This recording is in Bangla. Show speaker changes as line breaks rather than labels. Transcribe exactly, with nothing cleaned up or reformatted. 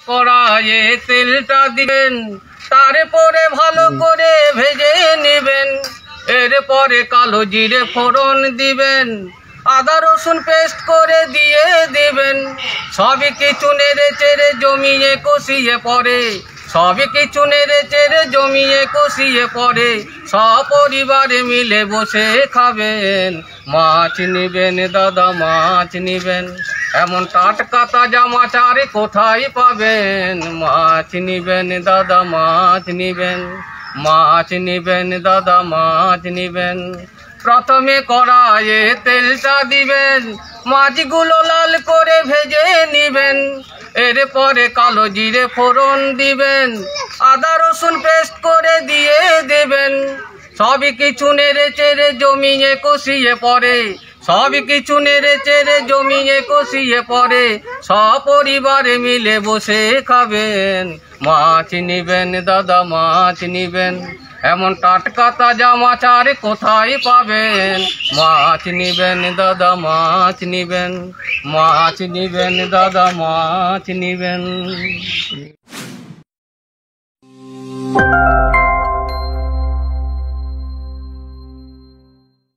কড়াইয়ে তেলটা দিবেন, তারপরে ভালো করে ভেজে নেবেন। এরপরে কালো জিরে ফোড়ন দিবেন, আদা রসুন পেস্ট করে দিয়ে দিবেন। সবই কিছু নেড়ে চেড়ে জমিয়ে কষিয়ে পরে সবই কিছু নেড়ে চেড়ে জমিয়ে কষিয়ে পরে সপরিবারে মিলে বসে খাবেন। মাছ নিবেন দাদা, মাছ নিবেন, এমন টাটকা তাজা মাছ আর কোথায় পাবেন। মাছ নিবেন দাদা, মাছ নিবেন, মাছ নিবেন দাদা, মাছ নিবেন। প্রথমে কড়াইয়ে তেলটা দিবেন, মাছগুলো লাল করে ভেজে নিবেন। এরপরে কালো জিরে ফোড়ন দিবেন, আদা রসুন পেস্ট করে দিয়ে দেবেন। সবই কিছু নেড়ে চেড়ে জমিয়ে কষিয়ে পরে সবই কিছু নেড়ে চেড়ে জমিয়ে কষিয়ে পরে সপরিবারে মিলে বসে খাবেন। মাছ নিবেন দাদা, মাছ নিবেন, এমন টাটকা তাজা মাছ আর কোথায় পাবেন। মাছ নিবেন দাদা, মাছ নিবেন, মাছ নিবেন দাদা, মাছ নিবেন।